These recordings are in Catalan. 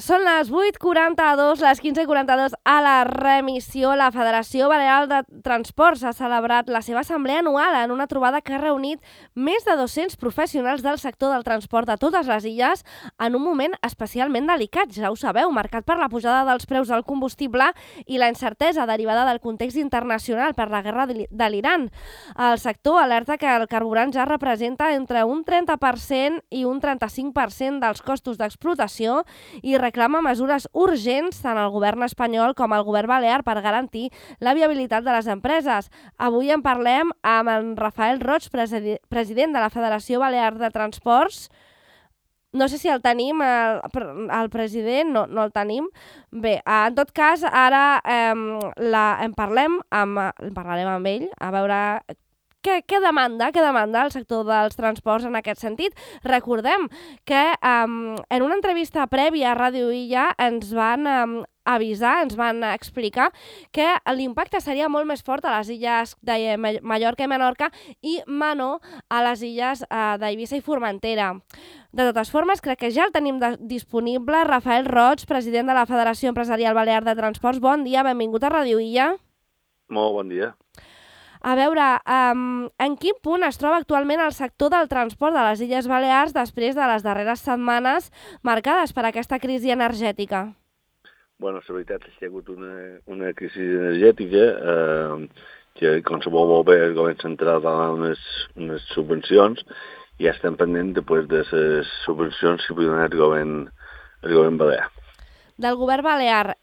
Són les 8:42, les 15:42 a la remissió. La Federació Balear de Transports ha celebrat la seva assemblea anual en una trobada que ha reunit més de 200 professionals del sector del transport de totes les illes en un moment especialment delicat, ja ho sabeu, marcat per la pujada dels preus del combustible i la incertesa derivada del context internacional per la guerra de l'Iran. El sector alerta que el carburant ja representa entre un 30% i un 35% dels costos d'explotació i reclama mesures urgents tant al govern espanyol com al govern balear per garantir la viabilitat de les empreses. Avui en parlem amb en Rafael Roig, president de la Federació Balear de Transports. No sé si el tenim, el president, no el tenim. Bé, en tot cas, ara parlarem amb ell, a veure què demanda el sector dels transports en aquest sentit. Recordem que en una entrevista prèvia a Ràdio Illa ens van avisar, ens van explicar que l'impacte seria molt més fort a les illes de Mallorca i Menorca i menor a les illes d'Eivissa i Formentera. De totes formes, crec que ja el tenim disponible. Rafael Roig, president de la Federació Empresarial Balear de Transports. Bon dia, benvingut a Ràdio Illa. Molt bon dia. A veure, en quin punt es troba actualment el sector del transport de les Illes Balears després de les darreres setmanes marcades per aquesta crisi energètica? Bueno, la veritat és que hi ha hagut una crisi energètica que, com sabeu molt bé, el govern central va donar unes subvencions i ja estem pendents després de les subvencions que podria donar el govern balear. Del govern balear,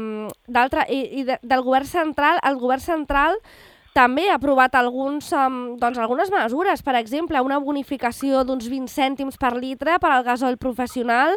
del govern central, el govern central també ha aprovat algunes mesures, per exemple, una bonificació d'uns 20 cèntims per litre per al gasoil professional.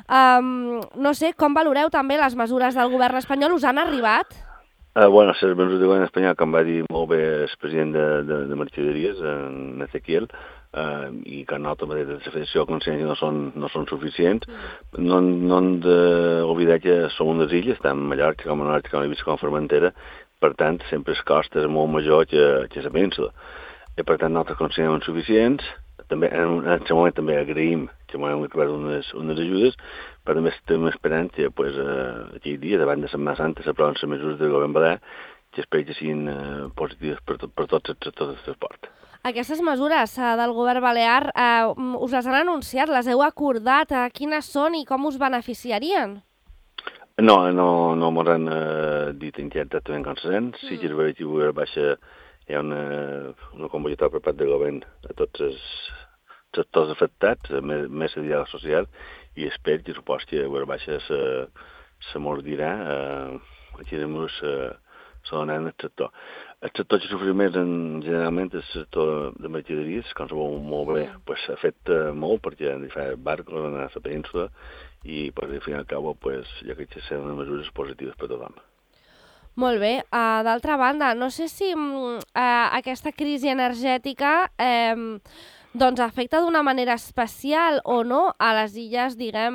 No sé, com valoreu també les mesures del govern espanyol? Us han arribat? Bueno, les mesures del govern espanyol, com va dir molt bé el president de Mercaderies, en Ezequiel, i que nosaltres de la Federació de Consciència no són suficients. No hem d'oblidar que som unes illes, tant Mallorca com Menorca, com Eivissa com Formentera. Per tant, sempre el cost és molt major que la península. I per tant, nosaltres considerem insuficients. També, en aquest moment també agraïm que hem acabat unes ajudes, però també estem esperant que aquell dia, davant de Setmana Santa, s'aproven les mesures del govern balear, que espero que siguin positives per tots els sectors del transport. Aquestes mesures del govern balear us les han anunciat, les heu acordat, quines són i com us beneficiarien? No m'ho han dit exactament com seran. Sí que és veritat que avui baixa hi ha una convocatòria per part del govern a tots els sectors afectats, més de diàleg social, i espero que supos que avui baixa se mordirà aquí se donaran el sector. El sector que sofre més generalment és el sector de mercaderies, com sabeu molt bé, afecta molt perquè fa barcos a la península i al fin i al cabo jo crec que seran unes mesures positives per tothom. Molt bé. D'altra banda, no sé si aquesta crisi energètica afecta d'una manera especial o no a les illes, diguem,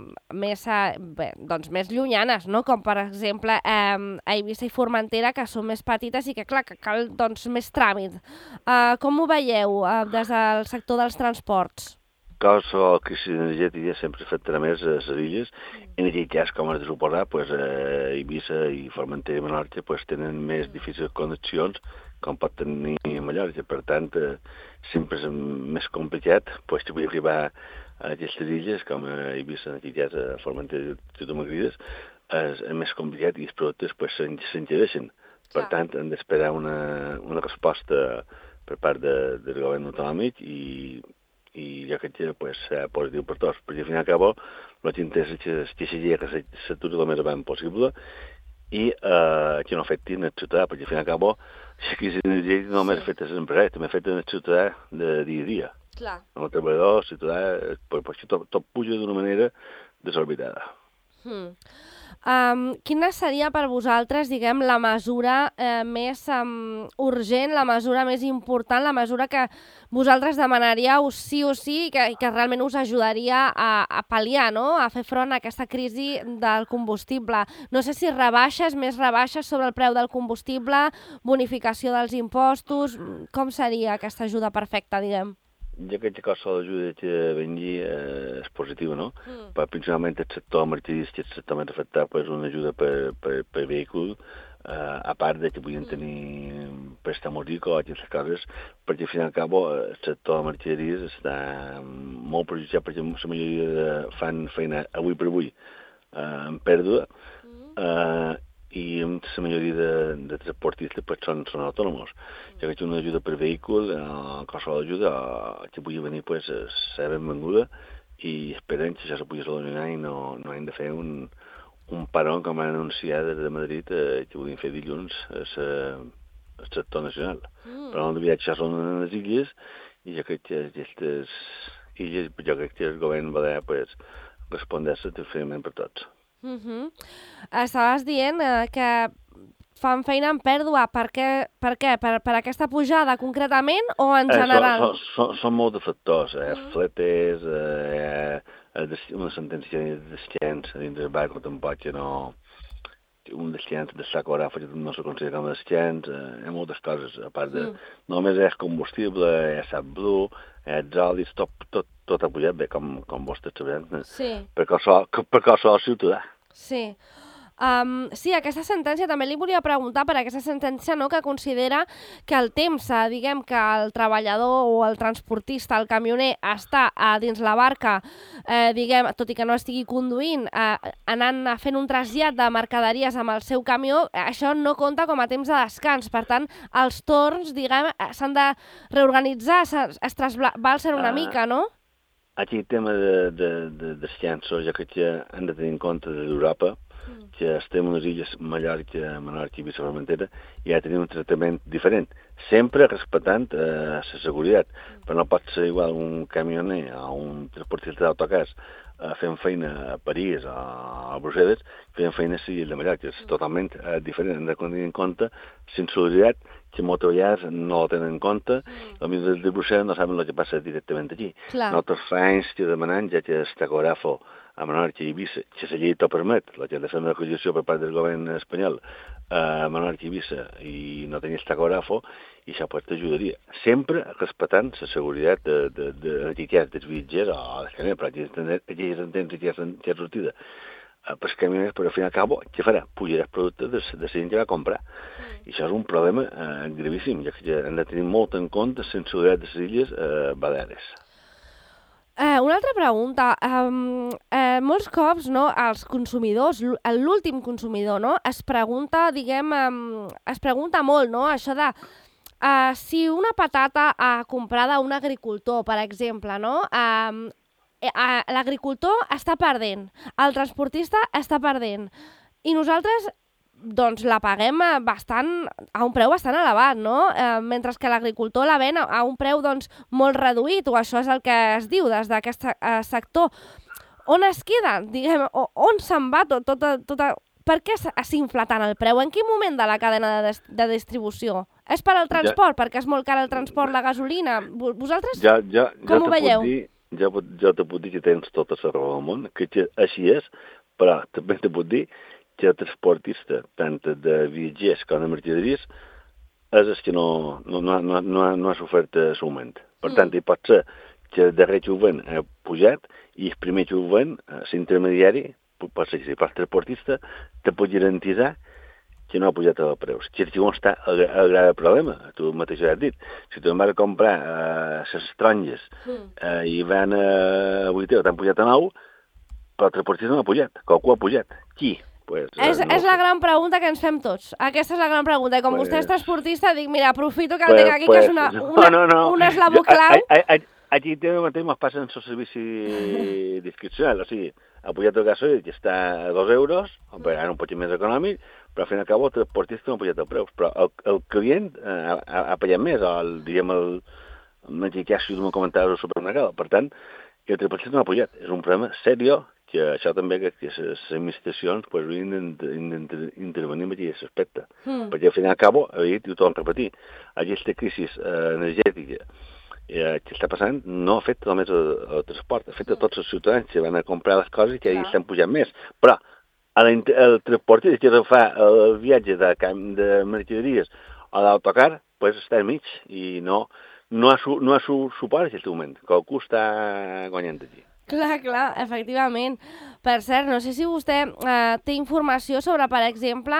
més llunyanes, no? Com per exemple Eivissa i Formentera, que són més petites i que, clar, que cal més tràmit. Com ho veieu des del sector dels transports? Qualsevol crisi energètica sempre afectarà més a les illes. En aquest cas, com has de suposar, Eivissa i Formentera i Menorca tenen més difícils connexions com pot tenir Mallorca. Per tant, sempre és més complicat que vull arribar a aquestes illes, com a Eivissa, en aquest cas a Formentera i Tomagrides, és més complicat i els productes s'encareixen. Per tant, hem d'esperar una resposta per part del govern autonòmic i jo crec que serà positiu per tots, perquè al final i al cabo el que interessa és que s'aturi el més avant possible i que no afectin el ciutadà, perquè al final i al cabo la crisi energètica no només afecta les empreses, també afecta el ciutadà de dia a dia. Clar. El treballador, el ciutadà, perquè tot puja d'una manera desorbitada. Quina seria per vosaltres, diguem, la mesura més urgent, la mesura més important, la mesura que vosaltres demanaríeu sí o sí i que realment us ajudaria a pal·liar, no? A fer front a aquesta crisi del combustible? No sé si més rebaixes sobre el preu del combustible, bonificació dels impostos. Com seria aquesta ajuda perfecta, diguem? jo crec que qualsevol ajuda que vengui és positiva, no? Però principalment el sector mercadís, que és el sector més afectat, pues, una ajuda per vehícul, a part de que puguin tenir préstamos i aquestes coses, perquè al fin i al cap el sector de mercaderies està molt perjudiciat perquè la majoria fan feina avui per avui en pèrdua, i la majoria de transportistes pues, són autònoms. Ja que una ajuda per vehícul, qualsevol ajuda que pugui venir pues, serà benvinguda i esperem que això se pugui solucionar i no hem de fer un parón, com han anunciat des de Madrid, que volien fer dilluns el sector nacional. Però no de viatge són les illes i jo crec que aquestes illes, jo crec que el govern balear pues, respondrà satisfactòriament per tots. Estaves dient que fan feina en pèrdua. Per què? Per aquesta pujada concretament o en general? Són molts de factors. Fletes, una sentència de descens dins del barco tampoc que no... Un descens de sacogràfic no se considera com a descens, hi ha moltes coses, a part de... Només és combustible, és AdBlue, és olis, tot ha pujat bé, com vostè sabent, per qualsevol ciutadà. Sí. Sí, aquesta sentència també li volia preguntar per aquesta sentència, no, que considera que el temps, diguem que el treballador o el transportista, el camioner, està dins la barca, diguem, tot i que no estigui conduint, anant fent un trasllat de mercaderies amb el seu camió, això no compta com a temps de descans. Per tant, els torns, diguem, s'han de reorganitzar, es trasbalsen una mica, no? Aquí el tema de descansos, ja que han de tenir en compte d'Europa, que estem en les illes Mallorca, Menorca i Viceformentera, i ha de tenir un tractament diferent, sempre respectant la seguretat, però no pot ser igual un camioner o un transportista d'autocars fent feina a París o a Brussel·les, fent feina a les illes de Mallorca. És totalment diferent, hem de tenir en compte la seguretat, que moltes vegades no ho tenen en compte, els de Brussel·les no saben el que passa directament aquí. Nosaltres fa anys que demanem, ja que el tacògrafo a Menorca i Eivissa, que la llei t'ho permet, la que ha de fer una acusació per part del govern espanyol a Menorca i Eivissa i no tenir el tacògrafo, i això pues, t'ajudaria. Sempre respectant la seguretat dels viatgers o dels camioners, però aquí ja s'entén que hi ha sortida. Pels camioners, però al fin i al cabo, què farà? Pujarà els productes de la gent que va comprar. I això és un problema gravíssim, ja que hem de tenir molt en compte la seguretat de les illes Balears. Una altra pregunta. Molts cops, no, els consumidors, l'últim consumidor, no, es pregunta, diguem, es pregunta molt, no, això de si una patata comprada a un agricultor, per exemple, no, l'agricultor està perdent, el transportista està perdent, i nosaltres doncs la paguem a un preu bastant elevat, no? Mentre que l'agricultor la ven a un preu doncs, molt reduït, o això és el que es diu des d'aquest sector. On es queda? Diguem, on se'n va per què s'infla tant el preu? En quin moment de la cadena de distribució? És per al transport, perquè és molt car el transport, la gasolina? Vosaltres com ho veieu? Jo te puc dir que tens tota la raó del món, que així és, però també te puc dir que el transportista, tant de viatgers com de mercaderies, és el que no ha sofert l'augment. Per tant, hi pot ser que el darrer que ho ven ha pujat i el primer que ho ven, l'intermediari, pot ser que si el transportista te pot garantitzar que no ha pujat els preus. Que és on està el gran problema, tu mateix ho has dit. Si tu em vas comprar les taronges i van a 8 euros, t'han pujat a 9, però el transportista no ha pujat, qualcú ha pujat. Qui? Pues, és la gran pregunta que ens fem tots. Aquesta és la gran pregunta. I com vostè és transportista, dic, mira, aprofito que el tinc aquí, que és un eslabó clau. Aquí mateix ens passen el servici discrecional. O sigui, ha pujat el gasoil, que està a 2 euros, ara un poc més econòmic, però al fin i al cap el transportista no ha pujat els preus. Però el client ha pagat més, el mexicà, com comentava, al supermercat. Per tant, el transportista no ha pujat. És un problema seriós, que això també que les administracions haurien d'intervenir en aquest aspecte. Perquè al fin i al cabo, i ho torno a repetir, aquesta crisi energètica que està passant no ha fet només el transport, ha fet a tots els ciutadans que van a comprar les coses que estan pujant més. Però el transportista que fa el viatge de mercaderies o d'autocar, doncs està enmig i no no ha suport en aquest moment, que algú està guanyant aquí. Clar, efectivament. Per cert, no sé si vostè té informació sobre, per exemple,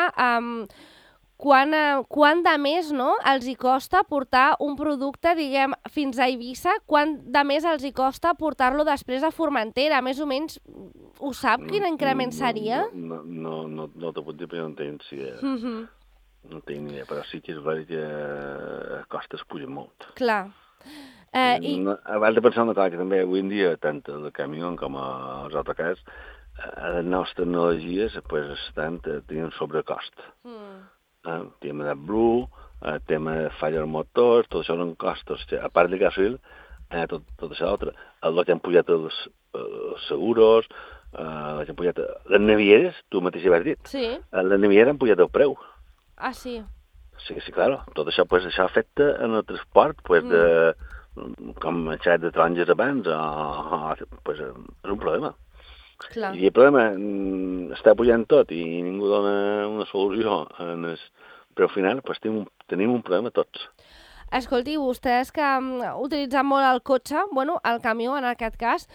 quant de més, no, els hi costa portar un producte, diguem, fins a Eivissa, quant de més els hi costa portar-lo després a Formentera, més o menys, ho sap quin increment seria? No te puc dir, però no tinc idea. No tinc ni idea, però sí que és veritat que costes pugen molt. Clar. Abans de pensar una cosa, que també avui en dia, tant el camió com els autocars, les nostres tecnologies tenen sobrecost. El tema de Blue, el tema de falla del motor, tot això eren costos. A part de gasoil, tot això altre. El que han pujat els seguros, les han pujat... Les navieres, tu mateix ja has dit. Sí. Les navieres han pujat el preu. Ah, sí. Sí, claro. Tot això, això afecta en el transport, com el xat de taronges abans, és un problema. Clar. I el problema està pujant tot i ningú dona una solució però al final tenim un problema tots. Escolti, vostès que utilitzen molt el cotxe, bueno, el camió en aquest cas,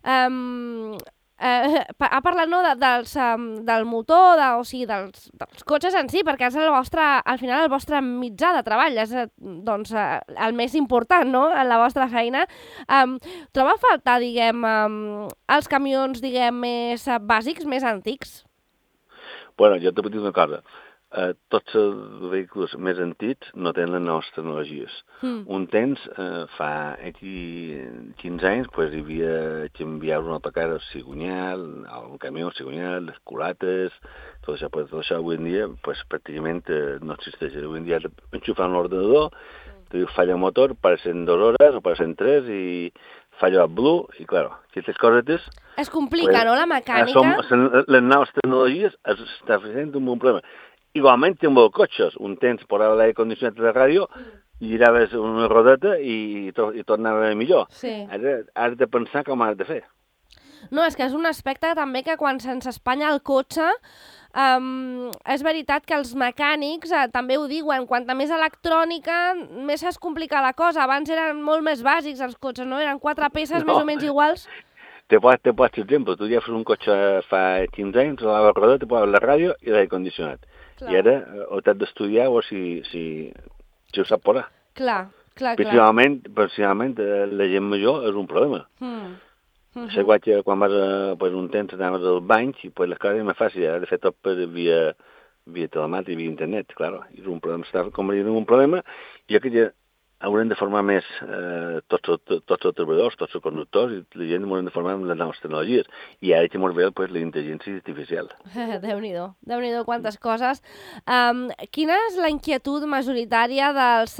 ha parlat no, del motor, o sigui, dels cotxes en si, perquè és al final el vostre mitjà de treball, és doncs, el més important, no?, en la vostra feina. Troba a faltar, diguem, els camions, diguem, més bàsics, més antics? Bueno, jo t'he dit una cosa. Tots els vehicles més antics no tenen les noves tecnologies. Un temps, fa aquí 15 anys, hi havia que enviar un autocar al cigonyal, un camió al cigonyal, les culates, tot això avui en dia pràcticament no existeix. Avui en dia enxufar un ordenador, te diu falla el motor, passen 2 hores o passen 3 i falla el Blue, i clar, aquestes cosetes... Es complica, no, la mecànica? Les noves tecnologies estan fent un bon problema. Igualment, amb els cotxes, un temps posava l'aire condicionat de la ràdio, giraves una rodeta i tot anava millor. Sí. Ara has de pensar com has de fer. No, és que és un aspecte també que quan se'ns espanya el cotxe, és veritat que els mecànics també ho diuen, quanta més electrònica, més es complica la cosa. Abans eren molt més bàsics els cotxes, no? Eren 4 peces més o menys iguals. Te pots exemple, tu ja fas un cotxe fa 15 anys, la rodeta, te poses la ràdio i l'aire condicionat. I ara ho t'has d'estudiar o si ho sap posar. Clar. Principalment la gent major és un problema. És igual que quan vas un temps anaves al bany i les coses és més fàcil, has de fer tot via telemàtic, via internet, clar. És un problema, està convertint en un problema, i jo crec que haurem de formar més tots els treballadors, tots els conductors, i la gent haurem de formar amb les noves tecnologies. I ara que ens ve la intel·ligència artificial. Déu-n'hi-do, quantes coses. Quina és la inquietud majoritària dels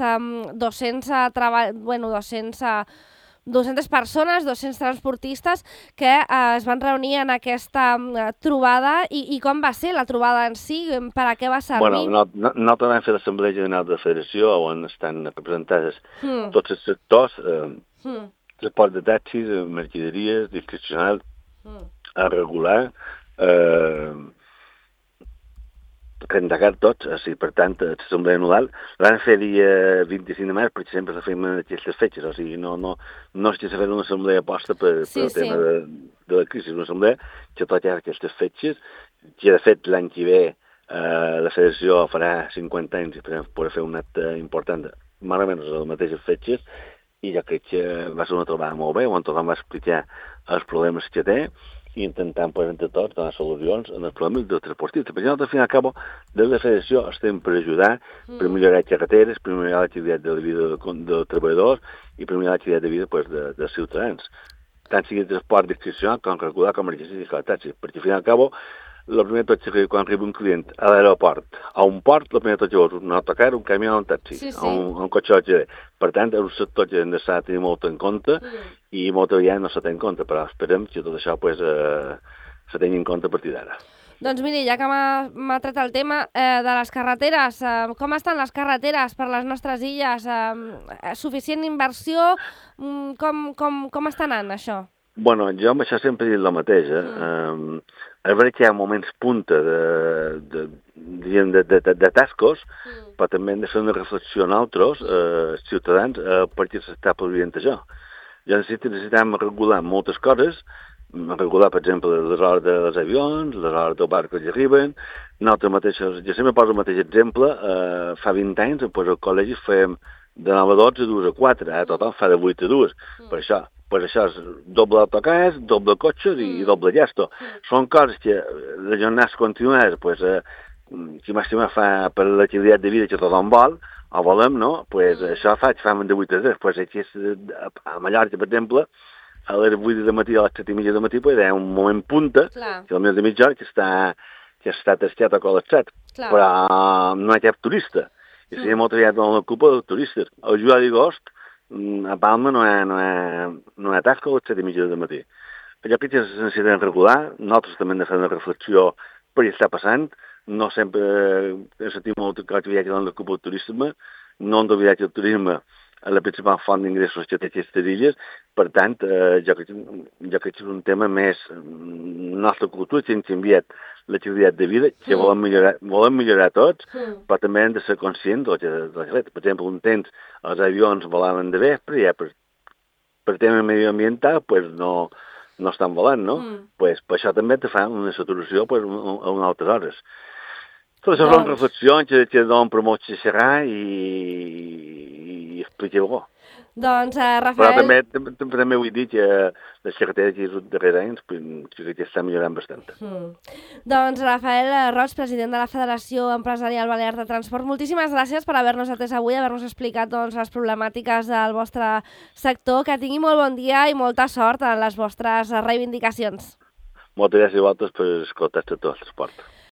200 persones, 200 transportistes que es van reunir en aquesta trobada i com va ser la trobada en si? Per a què va servir? Bueno, nosaltres vam fer l'Assemblea General de la Federació on estan representades tots els sectors, transport de taxis, mercaderies, discrecional, regular, rendegar tots, per tant, l'assemblea anual, l'han fer dia 25 de març, perquè sempre se feien aquestes fetges, o sigui, no és que se fes una assemblea aposta per el tema de la crisi, una assemblea que tot hi ha aquestes fetges, que de fet l'any que ve la federació farà 50 anys i podrà fer un acte important, més o menys les mateixes fetges, i jo crec que va ser una trobada molt bé, on tothom va explicar els problemes que té, i intentant, entre tots, donar solucions als problemes dels transportistes. Perquè nosaltres, al fin i al cabo, de la federació estem per ajudar, per millorar les carreteres, per millorar l'activitat de la vida dels treballadors i per millorar l'activitat de vida dels ciutadans. Tant sigui transport discrecional com regular com emergències i taxis. Perquè, al fin i al cabo, el primer tot és que quan arriba un client a l'aeroport, a un port, el primer tot és un autocar, un camió o un taxi, un cotxe OGD. Per tant, és un sector que s'ha de tenir molt en compte i molta vegada no s'ha té en compte, però esperem que tot això se tingui en compte a partir d'ara. Doncs miri, ja que m'ha tret el tema de les carreteres, com estan les carreteres per les nostres illes? Suficient inversió? Com està anant això? Bueno, jo amb això sempre he dit el mateix. és veritat que hi ha moments punta de tascos, però també hem de fer una reflexió nosaltres, ciutadans, per què s'està produint això. Ja necessitem regular moltes coses, regular, per exemple, les hores dels avions, les hores del barc que arriben, nosaltres mateixos, jo sempre poso el mateix exemple, fa 20 anys, doncs, al col·legi fèiem de 9 a 12, 2 a 4, ara tothom fa de 8 a 2, per això. Pues això és doble autocars, doble cotxes i doble llesto. Són coses que les jornades continuades, pues, qui màxima fa per l'activitat de vida que tothom vol, o volem, no? Pues això fan de 8 a 10. Pues aquí a Mallorca, per exemple, a les 8 de matí, a les 7 i mitja de matí, pues, hi ha un moment punta, que al mes de mitja hora, que està tastat o col·lapsat. Però no hi ha cap turista. I si hi ha molta gent on l'ocupa dels turistes. El juliol i agost, a Palma no hi ha tasca a les 7 i mitja del matí. Allò que es necessita regular, nosaltres també hem de fer una reflexió per què està passant, no sempre sentim molt que el viatge on l'ocupa el turisme, no hem d'oblidar que el turisme és la principal font d'ingressos que té aquestes illes, per tant, jo crec que és un tema més nostra cultura, que hem canviat l'activitat de vida, que volem millorar tots, però també hem de ser conscients del que fet. Per exemple, un temps els avions volaven de vespre, i ja per tema medioambiental pues no estan volant, no? Pues per això també te fan una saturació pues, a unes altres hores. Tot això són reflexions que donen per molt xerrar i expliqueu-ho. Doncs, Rafael... Però també vull dir que les carreteres que els darrers anys que estan millorant bastant. Doncs, Rafael Roig, president de la Federació Empresarial Balear de Transport, moltíssimes gràcies per haver-nos atès avui, haver-nos explicat les problemàtiques del vostre sector. Que tingui molt bon dia i molta sort en les vostres reivindicacions. Moltes gràcies a vosaltres per escoltar tot el transport.